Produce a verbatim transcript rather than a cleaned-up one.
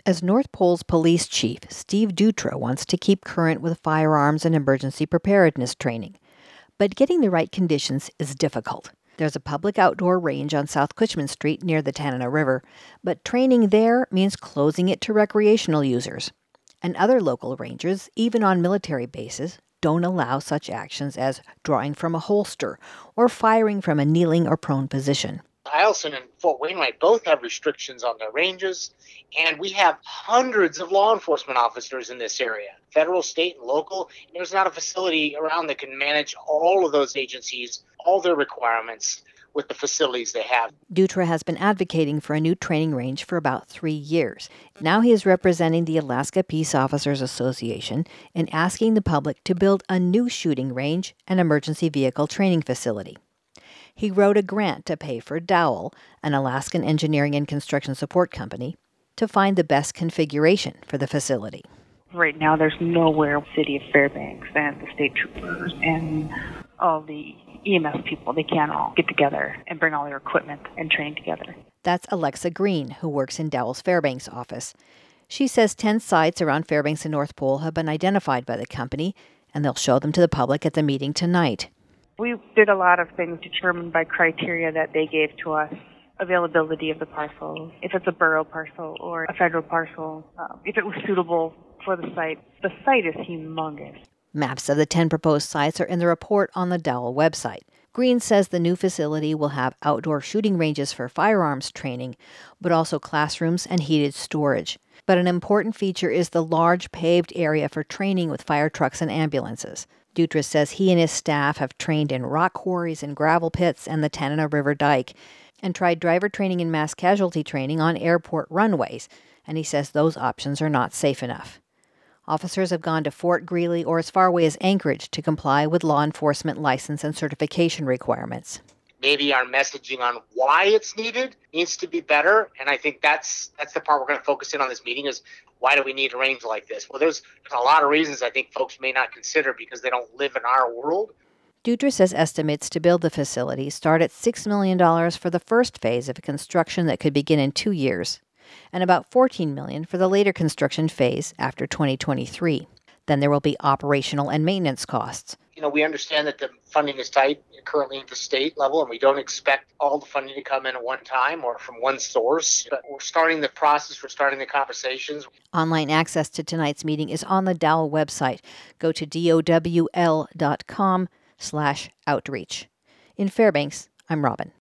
As North Pole's police chief, Steve Dutra wants to keep current with firearms and emergency preparedness training. But getting the right conditions is difficult. There's a public outdoor range on South Cushman Street near the Tanana River, but training there means closing it to recreational users. And other local ranges, even on military bases, don't allow such actions as drawing from a holster or firing from a kneeling or prone position. Eielson and Fort Wainwright both have restrictions on their ranges, and we have hundreds of law enforcement officers in this area, federal, state, and local. There's not a facility around that can manage all of those agencies, all their requirements with the facilities they have. Dutra has been advocating for a new training range for about three years. Now he is representing the Alaska Peace Officers Association and asking the public to build a new shooting range and emergency vehicle training facility. He wrote a grant to pay for Dowell, an Alaskan engineering and construction support company, to find the best configuration for the facility. Right now, there's nowhere the city of Fairbanks and the state troopers and all the E M S people, they can't all get together and bring all their equipment and train together. That's Alexa Green, who works in Dowell's Fairbanks office. She says ten sites around Fairbanks and North Pole have been identified by the company, and they'll show them to the public at the meeting tonight. We did a lot of things determined by criteria that they gave to us. Availability of the parcel, if it's a borough parcel or a federal parcel, uh, if it was suitable for the site. The site is humongous. Maps of the ten proposed sites are in the report on the Dowell website. Green says the new facility will have outdoor shooting ranges for firearms training, but also classrooms and heated storage. But an important feature is the large paved area for training with fire trucks and ambulances. Dutra says he and his staff have trained in rock quarries and gravel pits and the Tanana River Dike, and tried driver training and mass casualty training on airport runways, and he says those options are not safe enough. Officers have gone to Fort Greely or as far away as Anchorage to comply with law enforcement license and certification requirements. Maybe our messaging on why it's needed needs to be better, and I think that's that's the part we're going to focus in on this meeting is why do we need a range like this? Well, there's, there's a lot of reasons I think folks may not consider because they don't live in our world. Dutra says estimates to build the facility start at six million dollars for the first phase of construction that could begin in two years, and about fourteen million dollars for the later construction phase after twenty twenty-three. Then there will be operational and maintenance costs. You know, we understand that the funding is tight currently at the state level, and we don't expect all the funding to come in at one time or from one source. But we're starting the process, we're starting the conversations. Online access to tonight's meeting is on the Dowell website. Go to dowl dot com slash outreach. In Fairbanks, I'm Robin.